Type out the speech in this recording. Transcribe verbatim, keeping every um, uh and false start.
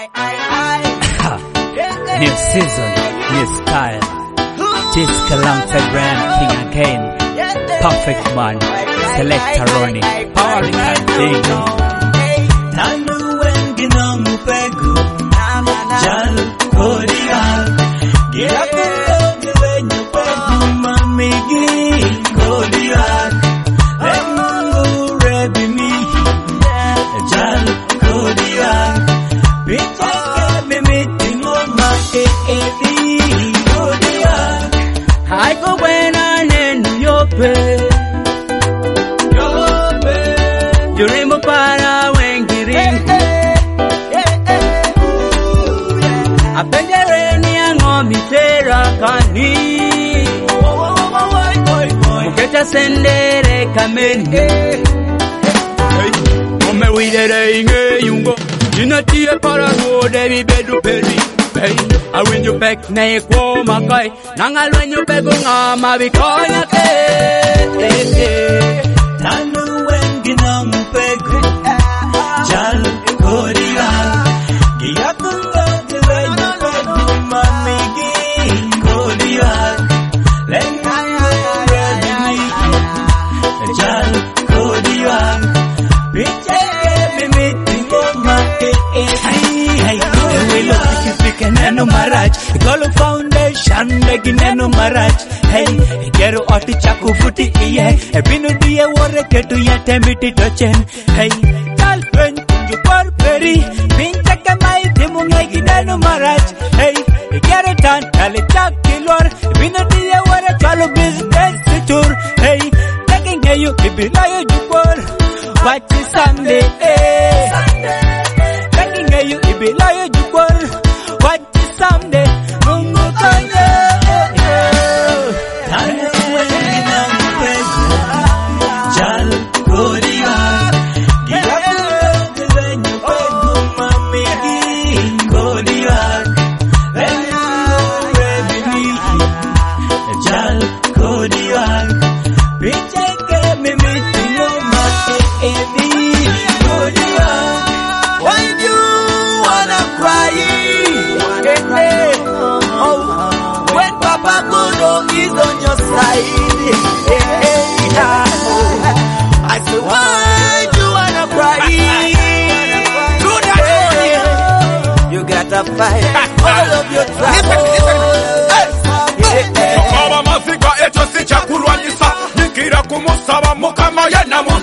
New season, new style. Just alongside Brian King again. Perfect man, Selector Ronnie, powering and big. Nanu wengi na mupegu, jalu kodial. Gira kulogi wenyu pegu mamigi kodial. Lemungu rebi mihi, jalu kodial. Picha kemi miti ngoma eedi kodial. Haiko buena nenu yope, yope. Jurimu para wengi ringi. Apendereni angomi tera kani. Muketa sendere kameni. Ome widere inge yungo. Inatie para rode mi bedu peri. Hey, I win you back na eko makai. Nangal when you bego ngama bikonya te. Nanu wengi na mpegu, jalu kodial. Gira kulogi wenyu pegu mamigi kodial. Lemungu rebi mihi, jalu kodial. Picha kemi miti ngoma eedi. We look like you neno maraj. Golo foundation legi neno maraj. Hey, gero oti chaku futi iye. Ebinu diye wore ketu ye tembiti tochen. Hey, tal pen kunju por peri. Pincha kamai timu ngegi neno maraj. Hey, gero tan tali chak kilor. Ebinu diye wore chalo business tour. Hey, taking you ibi layo jupor. Watch it someday. Hey, taking you ibi layo jupor. Watch it someday. Mungu kanye. Nanu wengi na mpegu, jalu kodial. Gira kulogi wenyu pegu mamigi kodial. Lemungu rebi mihi, jalu kodial. Picha kemi miti ngoma eedi kodial. Why do you wanna cry? Oh, when Papa Godo is on your side. I say, why do you wanna cry? You gotta fight all of your troubles. Mama mafika eto si chakulwa nisa. Nikira kumusaba mukama ya namu